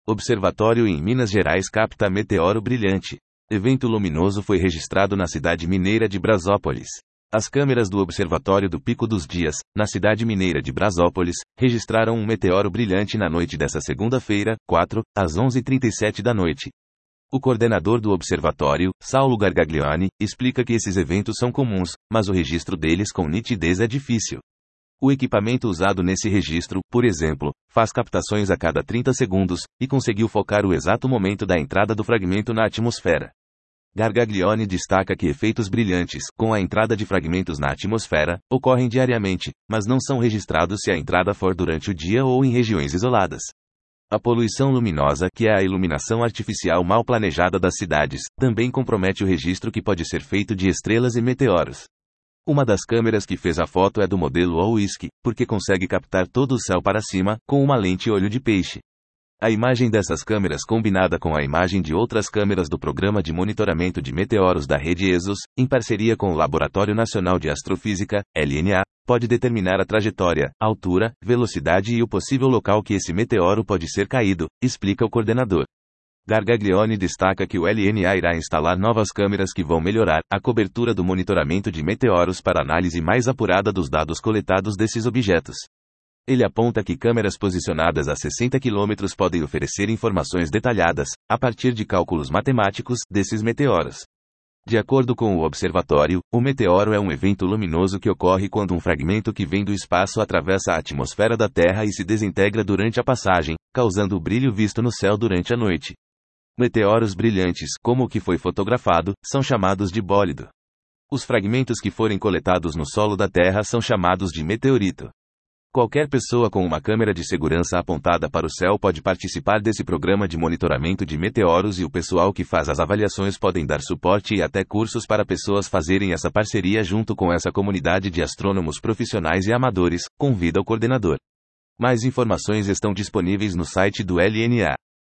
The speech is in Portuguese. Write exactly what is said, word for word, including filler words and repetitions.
Observatório em Minas Gerais capta meteoro brilhante. Evento luminoso foi registrado na cidade mineira de Brasópolis. As câmeras do Observatório do Pico dos Dias, na cidade mineira de Brasópolis, registraram um meteoro brilhante na noite desta segunda-feira, quatro, às onze e trinta e sete da noite. O coordenador do observatório, Saulo Gargaglione, explica que esses eventos são comuns, mas o registro deles com nitidez é difícil. O equipamento usado nesse registro, por exemplo, faz captações a cada trinta segundos, e conseguiu focar o exato momento da entrada do fragmento na atmosfera. Gargaglione destaca que efeitos brilhantes, com a entrada de fragmentos na atmosfera, ocorrem diariamente, mas não são registrados se a entrada for durante o dia ou em regiões isoladas. A poluição luminosa, que é a iluminação artificial mal planejada das cidades, também compromete o registro que pode ser feito de estrelas e meteoros. Uma das câmeras que fez a foto é do modelo Whisky, porque consegue captar todo o céu para cima, com uma lente olho de peixe. A imagem dessas câmeras combinada com a imagem de outras câmeras do Programa de Monitoramento de Meteoros da Rede ESOS, em parceria com o Laboratório Nacional de Astrofísica, L N A, pode determinar a trajetória, altura, velocidade e o possível local que esse meteoro pode ser caído, explica o coordenador. Gargaglione destaca que o L N A irá instalar novas câmeras que vão melhorar a cobertura do monitoramento de meteoros para análise mais apurada dos dados coletados desses objetos. Ele aponta que câmeras posicionadas a sessenta quilômetros podem oferecer informações detalhadas, a partir de cálculos matemáticos, desses meteoros. De acordo com o observatório, o meteoro é um evento luminoso que ocorre quando um fragmento que vem do espaço atravessa a atmosfera da Terra e se desintegra durante a passagem, causando o brilho visto no céu durante a noite. Meteoros brilhantes, como o que foi fotografado, são chamados de bólido. Os fragmentos que forem coletados no solo da Terra são chamados de meteorito. Qualquer pessoa com uma câmera de segurança apontada para o céu pode participar desse programa de monitoramento de meteoros e o pessoal que faz as avaliações podem dar suporte e até cursos para pessoas fazerem essa parceria junto com essa comunidade de astrônomos profissionais e amadores, convida o coordenador. Mais informações estão disponíveis no site do L N A.